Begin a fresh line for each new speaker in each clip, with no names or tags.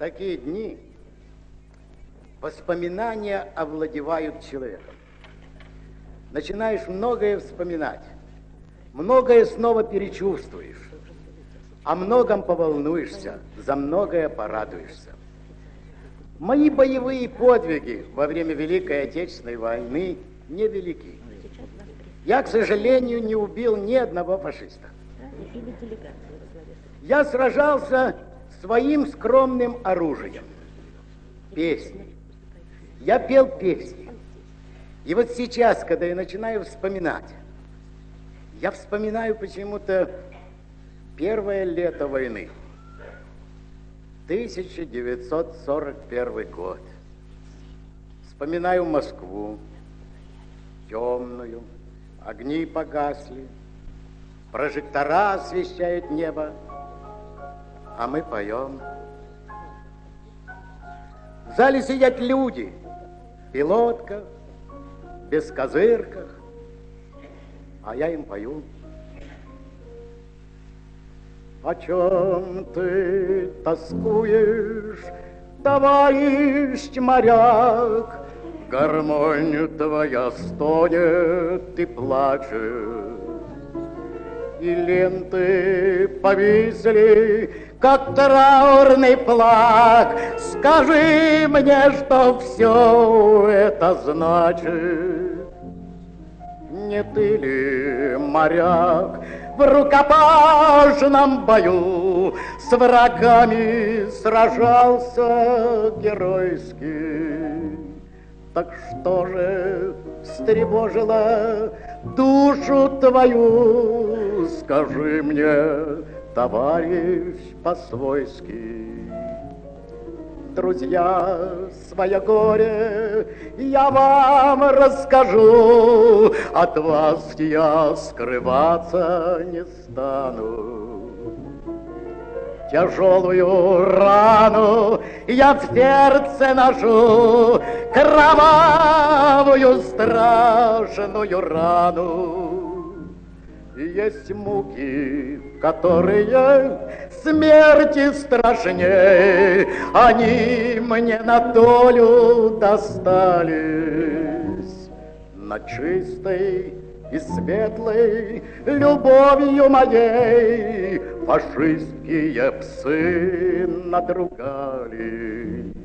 такие дни воспоминания овладевают человеком. Начинаешь многое вспоминать, многое снова перечувствуешь, о многом поволнуешься, за многое порадуешься. Мои боевые подвиги во время Великой Отечественной войны невелики. Я, к сожалению, не убил ни одного фашиста. Я сражался своим скромным оружием. Песни. Я пел песни. И вот сейчас, когда я начинаю вспоминать, я вспоминаю почему-то первое лето войны. 1941 год. Вспоминаю Москву, темную, огни погасли, прожектора освещают небо, а мы поем. В зале сидят люди в пилотках, без козырках, а я им пою. О чем ты тоскуешь, товарищ моряк? Гармонь твоя стонет и плачет, и ленты повисли, как траурный флаг. Скажи мне, что все это значит? Не ты ли, моряк, в рукопашном бою с врагами сражался геройски? Так что же встревожило душу твою? Скажи мне, товарищ по-свойски. Друзья, свое горе я вам расскажу, от вас я скрываться не стану. Тяжелую рану я в сердце ношу, кровавую страшную рану. Есть муки, которые смерти страшнее, они мне на долю достались. На чистой и светлой любовью моей фашистские псы надругались.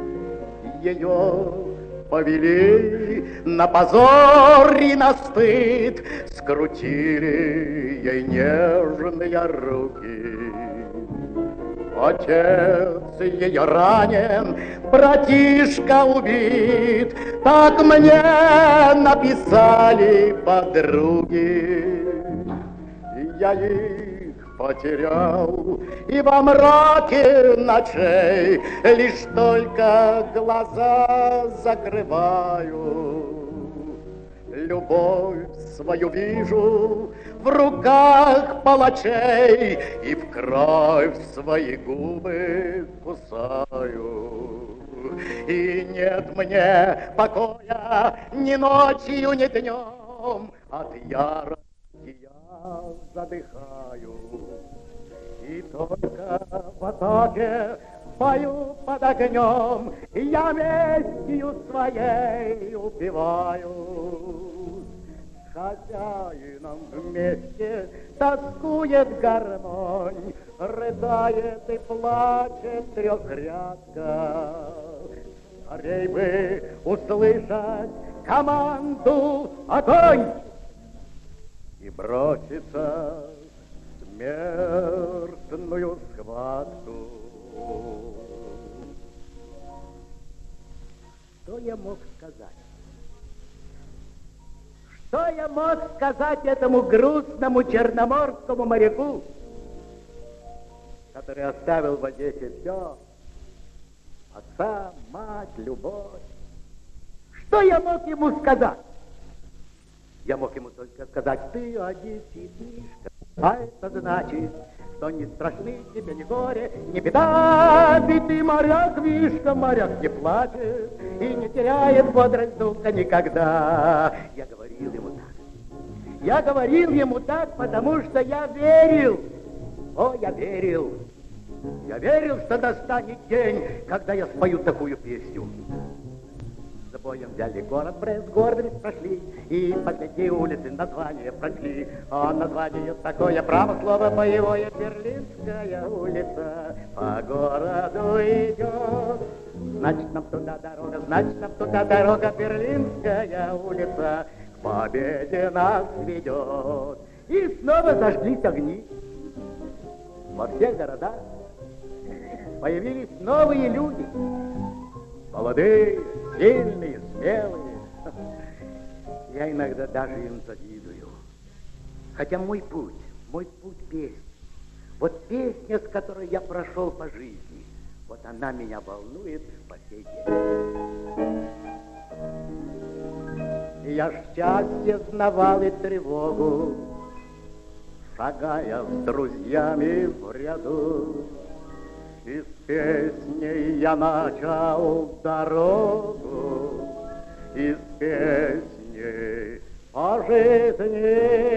Ее повели на позор и на стыд, скрутили ей нежные руки. Отец ее ранен, братишка убит, так мне написали подруги. Я их потерял, и во мраке ночей лишь только глаза закрываю. Любовь свою вижу в руках палачей и в кровь свои губы кусаю. И нет мне покоя ни ночью, ни днем, от ярости я задыхаю. И только в атаке, в бою под огнем, я местью своей убиваю. С хозяином вместе тоскует гармонь, рыдает и плачет трехрядка. Скорей бы услышать команду «Огонь!» и броситься в смертную схватку. Что я мог сказать? Что я мог сказать этому грустному черноморскому моряку, который оставил в Одессе все? Отца, мать, любовь. Что я мог ему сказать? Я мог ему только сказать: ты одессит, Мишка. А это значит, что не страшны тебе ни горе, ни беда. Ведь ты моряк, Мишка, моряк не плачет и не теряет бодрость духа никогда. Я говорил ему так. Я говорил ему так, потому что я верил. О, я верил. Я верил, что настанет день, когда я спою такую песню. С боем взяли город Брест, гордость прошли, и по пяти улицы название прочли. А название такое, право слово боевое, Берлинская улица по городу идет. Значит, нам туда дорога, значит, нам туда дорога, Берлинская улица к победе нас ведет. И снова зажглись огни. Во всех городах появились новые люди. Молодые, сильные, смелые. Я иногда даже им завидую. Хотя мой путь песня. Вот песня, с которой я прошел по жизни, вот она меня волнует по сей день. И я счастье знавал и тревогу, шагая с друзьями в ряду. И с песней я начал дорогу, и с песней по жизни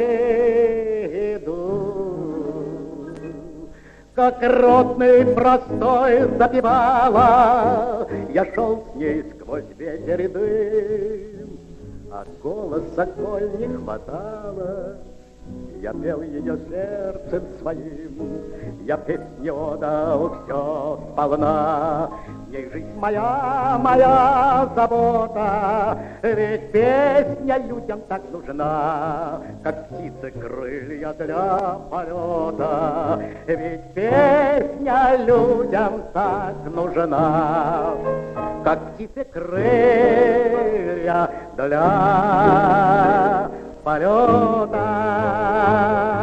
иду. Как ротный простой запевала, я шел с ней сквозь ветер и дым, а голоса коль не хватало, я пел ее сердцем своим, я песню отдал все сполна. В ней жизнь моя, моя забота, ведь песня людям так нужна, как птицы крылья для полета, ведь песня людям так нужна, как птицы крылья для полета.